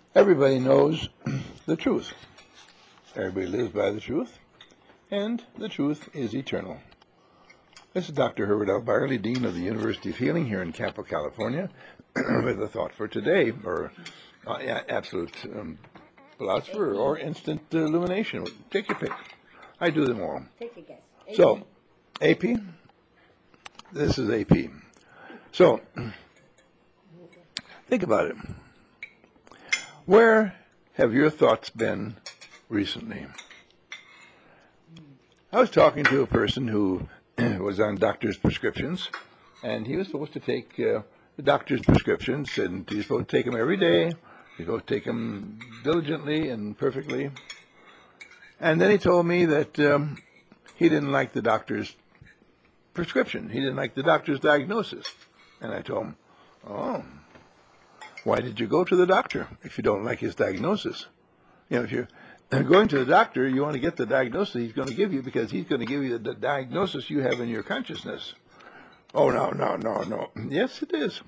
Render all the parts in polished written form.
Everybody knows the truth. Everybody lives by the truth, and the truth is eternal. This is Dr. Herbert L. Byerly, Dean of the University of Healing here in Campo, California, with a thought for today, or absolute philosopher, or instant illumination. Take your pick. I do them all. Take a guess. So, AP. This is AP. So, think about it. Where have your thoughts been recently? I was talking to a person who was on doctor's prescriptions, and he was supposed to take the doctor's prescriptions, and he's supposed to take them every day. He's supposed to take them diligently and perfectly. And then he told me that he didn't like the doctor's prescription. He didn't like the doctor's diagnosis. And I told him, oh, why did you go to the doctor if you don't like his diagnosis? You know, if you're going to the doctor, you want to get the diagnosis he's going to give you, because he's going to give you the diagnosis you have in your consciousness. Oh, no. Yes, it is.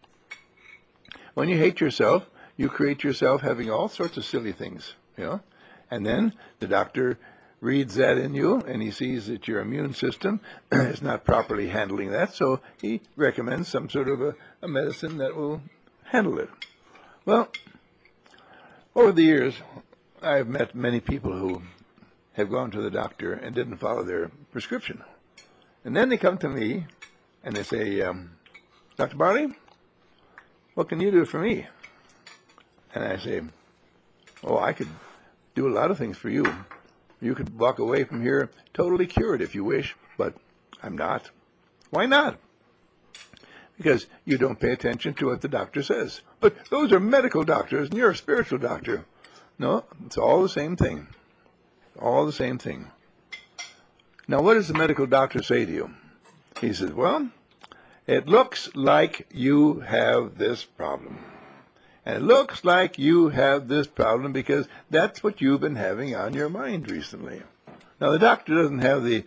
When you hate yourself, you create yourself having all sorts of silly things, you know. And then the doctor reads that in you, and he sees that your immune system is not properly handling that, so he recommends some sort of a medicine that will handle it. Well, over the years, I've met many people who have gone to the doctor and didn't follow their prescription. And then they come to me and they say, Dr. Barley, what can you do for me? And I say, oh, I could do a lot of things for you. You could walk away from here totally cured if you wish, but I'm not. Why not? Because you don't pay attention to what the doctor says. But those are medical doctors, and you're a spiritual doctor. No, it's all the same thing. All the same thing. Now, what does the medical doctor say to you? He says, well, it looks like you have this problem. And it looks like you have this problem because that's what you've been having on your mind recently. Now, the doctor doesn't have the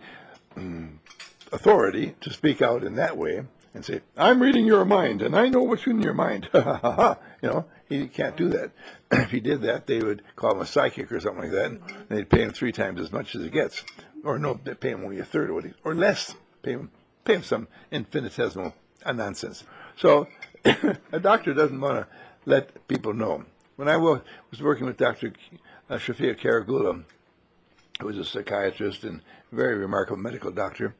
authority to speak out in that way and say, I'm reading your mind, and I know what's in your mind. You know, he can't do that. If he did that, they would call him a psychic or something like that, and they'd pay him 3 times as much as he gets. Or no, they'd pay him only a third of what he, or less. Pay him some infinitesimal nonsense. So a doctor doesn't want to let people know. When I was working with Dr. Shafia Karagula, who was a psychiatrist and very remarkable medical doctor,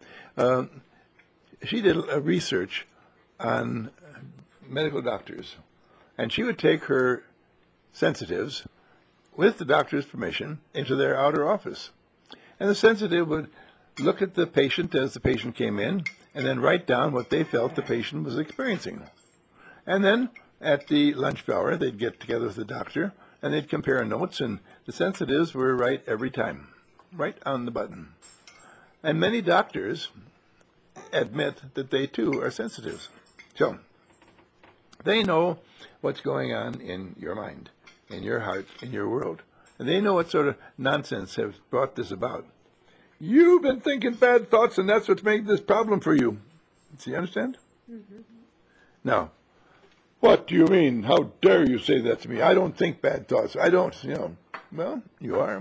she did a research on medical doctors. And she would take her sensitives, with the doctor's permission, into their outer office. And the sensitive would look at the patient as the patient came in, and then write down what they felt the patient was experiencing. And then at the lunch hour, they'd get together with the doctor, and they'd compare notes, and the sensitives were right every time, right on the button. And many doctors admit that they too are sensitives. So they know what's going on in your mind, in your heart, in your world. And they know what sort of nonsense has brought this about. You've been thinking bad thoughts, and that's what's made this problem for you. Do you understand? Mm-hmm. Now, what do you mean? How dare you say that to me? I don't think bad thoughts. I don't, you know. Well, you are.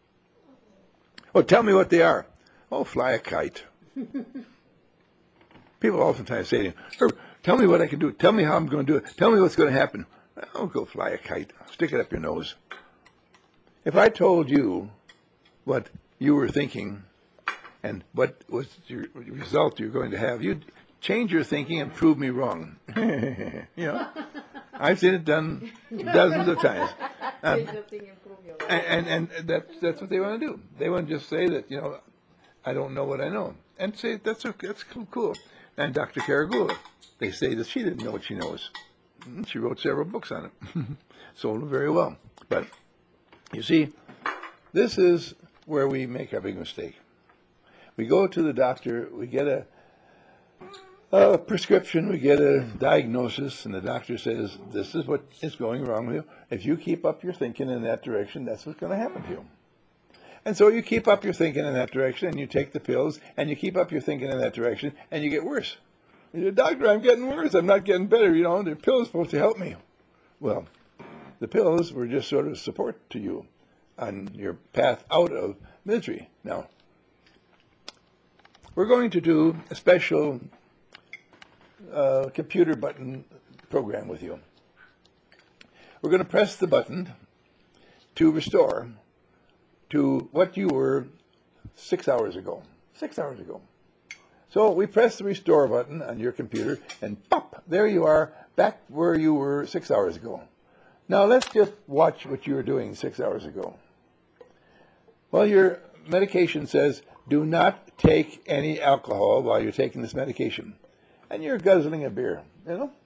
Oh, tell me what they are. Oh, fly a kite. People oftentimes say to me, tell me what I can do. Tell me how I'm going to do it. Tell me what's going to happen. Oh, go fly a kite. Stick it up your nose. If I told you what you were thinking and what was your result you're going to have, you'd change your thinking and prove me wrong. You know, I've seen it done dozens of times. And that's what they want to do. They want to just say that, you know, I don't know what I know. And say, that's cool. And Dr. Karagula, they say that she didn't know what she knows. She wrote several books on it. Sold them very well. But, you see, this is where we make our big mistake. We go to the doctor, we get a prescription, we get a diagnosis, and the doctor says, this is what is going wrong with you. If you keep up your thinking in that direction, that's what's going to happen to you. And so you keep up your thinking in that direction, and you take the pills, and you keep up your thinking in that direction, and you get worse. You say, doctor, I'm getting worse. I'm not getting better. You know, the pill's supposed to help me. Well, The pills were just sort of support to you on your path out of misery. Now, we're going to do a special computer button program with you. We're going to press the button to restore to what you were 6 hours ago. 6 hours ago. So we press the restore button on your computer, and pop, there you are, back where you were 6 hours ago. Now let's just watch what you were doing 6 hours ago. Well, your medication says, do not take any alcohol while you're taking this medication. And you're guzzling a beer, you know?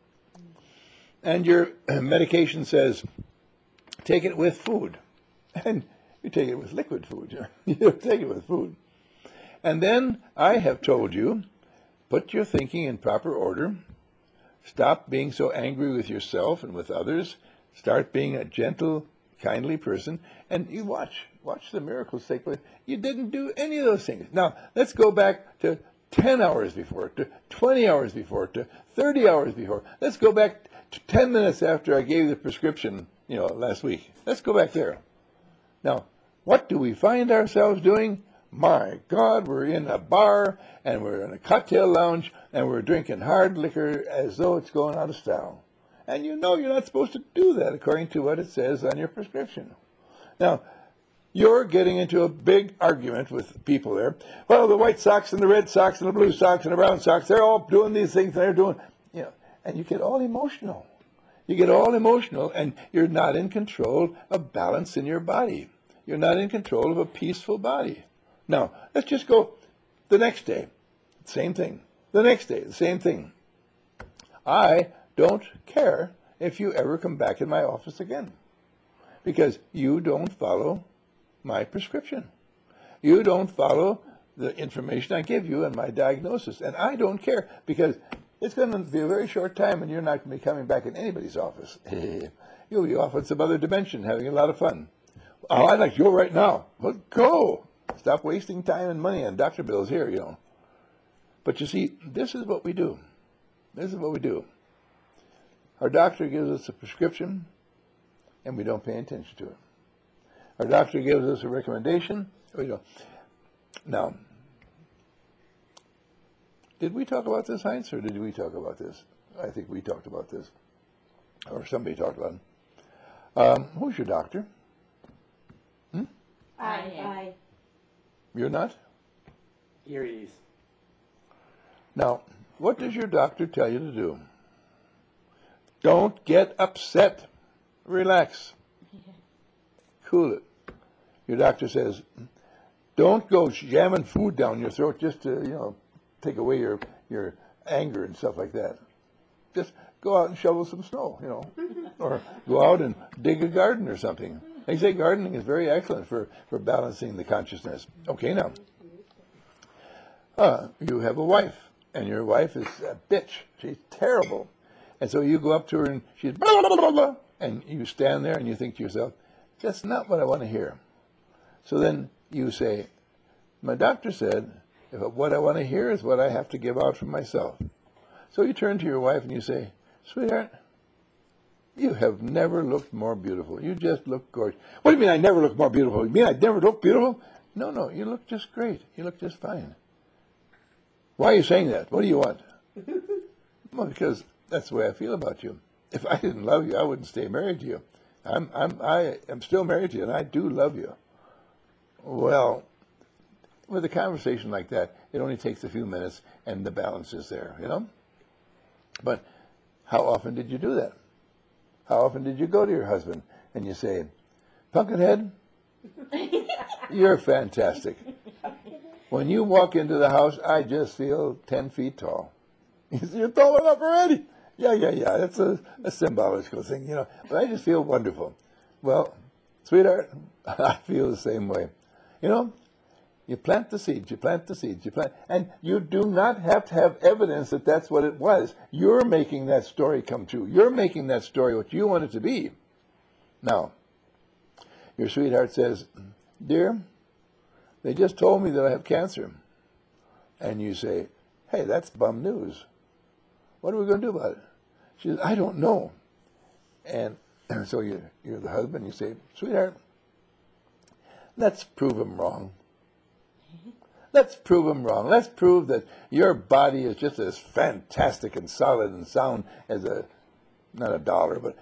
And your medication says, take it with food. And you take it with liquid food. You take it with food. And then I have told you, put your thinking in proper order. Stop being so angry with yourself and with others. Start being a gentle, kindly person. And you watch the miracles take place. You didn't do any of those things. Now, let's go back to 10 hours before, to 20 hours before, to 30 hours before. Let's go back to 10 minutes after I gave the prescription, last week. Let's go back there. Now, what do we find ourselves doing? My God, we're in a bar, and we're in a cocktail lounge, and we're drinking hard liquor as though it's going out of style. And you know you're not supposed to do that according to what it says on your prescription. Now, you're getting into a big argument with people there. Well, the White Sox and the Red Sox and the Blue Sox and the Brown Sox, they're all doing these things, they're doing, and you get all emotional. You get all emotional, and you're not in control of balance in your body. You're not in control of a peaceful body. Now, let's just go the next day. Same thing. The next day, the same thing. I don't care if you ever come back in my office again, because you don't follow my prescription. You don't follow the information I give you and my diagnosis. And I don't care, because it's going to be a very short time and you're not going to be coming back in anybody's office. You'll be off in some other dimension having a lot of fun. Oh, I'd like to go right now. Well, go. Stop wasting time and money on doctor bills here, But you see, this is what we do. This is what we do. Our doctor gives us a prescription, and we don't pay attention to it. Our doctor gives us a recommendation, we don't. Now, did we talk about this, Heinz, or did we talk about this? I think we talked about this, or somebody talked about it. Who's your doctor? I. You're not? Here he is. Now, what does your doctor tell you to do? Don't get upset. Relax. Cool it. Your doctor says, don't go jamming food down your throat just to, take away your anger and stuff like that. Just go out and shovel some snow, or go out and dig a garden or something. They say gardening is very excellent for balancing the consciousness. Okay, now, you have a wife, and your wife is a bitch. She's terrible. And so you go up to her, and she's blah, blah, blah, blah, and you stand there, and you think to yourself, that's not what I want to hear. So then you say, my doctor said, what I want to hear is what I have to give out from myself. So you turn to your wife, and you say, sweetheart, you have never looked more beautiful. You just look gorgeous. What do you mean I never look more beautiful? You mean I never look beautiful? No, you look just great. You look just fine. Why are you saying that? What do you want? Well, because that's the way I feel about you. If I didn't love you, I wouldn't stay married to you. I am still married to you, and I do love you. Well, with a conversation like that, it only takes a few minutes, and the balance is there, But how often did you do that? How often did you go to your husband and you say, Pumpkinhead, you're fantastic. When you walk into the house, I just feel 10 feet tall. He says, you're tall enough already. Yeah. That's a symbolical thing, But I just feel wonderful. Well, sweetheart, I feel the same way. You plant the seeds, and you do not have to have evidence that that's what it was. You're making that story come true. You're making that story what you want it to be. Now, your sweetheart says, dear, they just told me that I have cancer. And you say, hey, that's bum news. What are we going to do about it? She says, I don't know. And So you're the husband, you say, sweetheart, let's prove him wrong. Let's prove him wrong. Let's prove that your body is just as fantastic and solid and sound as not a dollar, but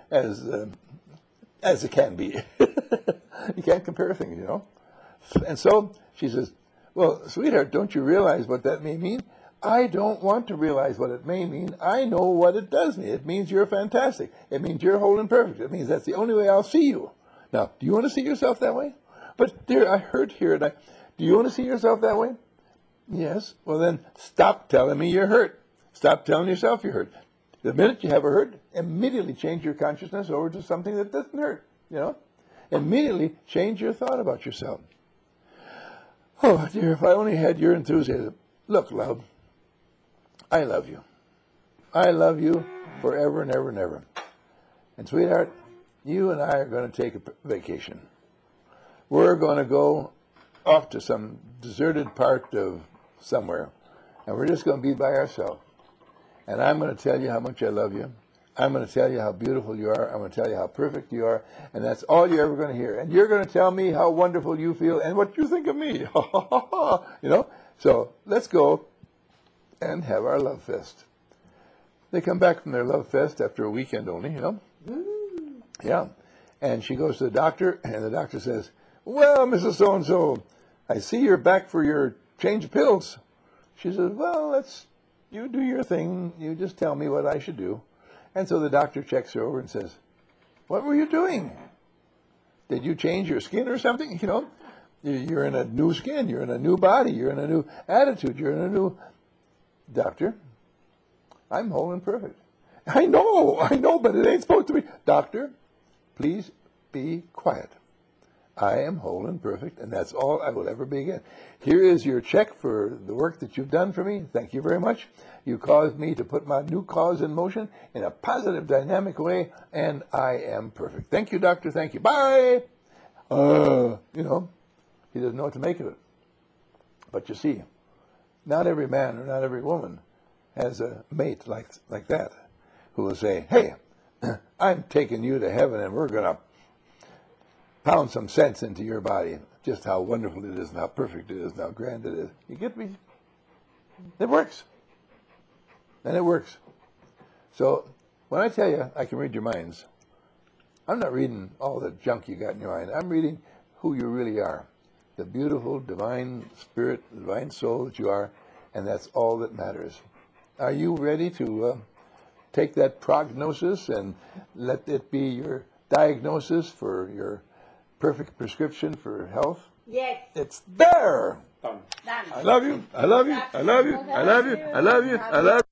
as it can be. You can't compare things, you know. And so she says, well, sweetheart, don't you realize what that may mean? I don't want to realize what it may mean. I know what it does mean. It means you're fantastic. It means you're whole and perfect. It means that's the only way I'll see you. Now, do you want to see yourself that way? But dear, I heard here, do you want to see yourself that way? Yes. Well, then stop telling me you're hurt. Stop telling yourself you're hurt. The minute you have a hurt, immediately change your consciousness over to something that doesn't hurt, you know? Immediately change your thought about yourself. Oh, dear, if I only had your enthusiasm. Look, love, I love you. I love you forever and ever and ever. And sweetheart, you and I are going to take a vacation. We're going to go off to some deserted part of somewhere, and we're just going to be by ourselves. And I'm going to tell you how much I love you. I'm going to tell you how beautiful you are. I'm going to tell you how perfect you are. And that's all you're ever going to hear. And you're going to tell me how wonderful you feel and what you think of me. You know? So let's go and have our love fest. They come back from their love fest after a weekend only, you know? Yeah. And she goes to the doctor, and the doctor says, well, Mrs. So-and-so, I see you're back for your change of pills. She says, well, you do your thing. You just tell me what I should do. And so the doctor checks her over and says, what were you doing? Did you change your skin or something? You know, you're in a new skin. You're in a new body. You're in a new attitude. You're in a new... Doctor, I'm whole and perfect. I know, but it ain't supposed to be. Doctor, please be quiet. I am whole and perfect, and that's all I will ever be again. Here is your check for the work that you've done for me. Thank you very much. You caused me to put my new cause in motion in a positive, dynamic way, and I am perfect. Thank you, doctor. Thank you. Bye. You know, he doesn't know what to make of it. But you see, not every man or not every woman has a mate like that who will say, hey, I'm taking you to heaven, and we're going to pound some sense into your body, just how wonderful it is and how perfect it is and how grand it is. You get me? It works. And it works. So when I tell you I can read your minds, I'm not reading all the junk you got in your mind. I'm reading who you really are, the beautiful, divine spirit, divine soul that you are, and that's all that matters. Are you ready to take that prognosis and let it be your diagnosis for your perfect prescription for health? Yes. It's there. Done. Done. I love you. I love you. I love you. I love you. I love you. I love you.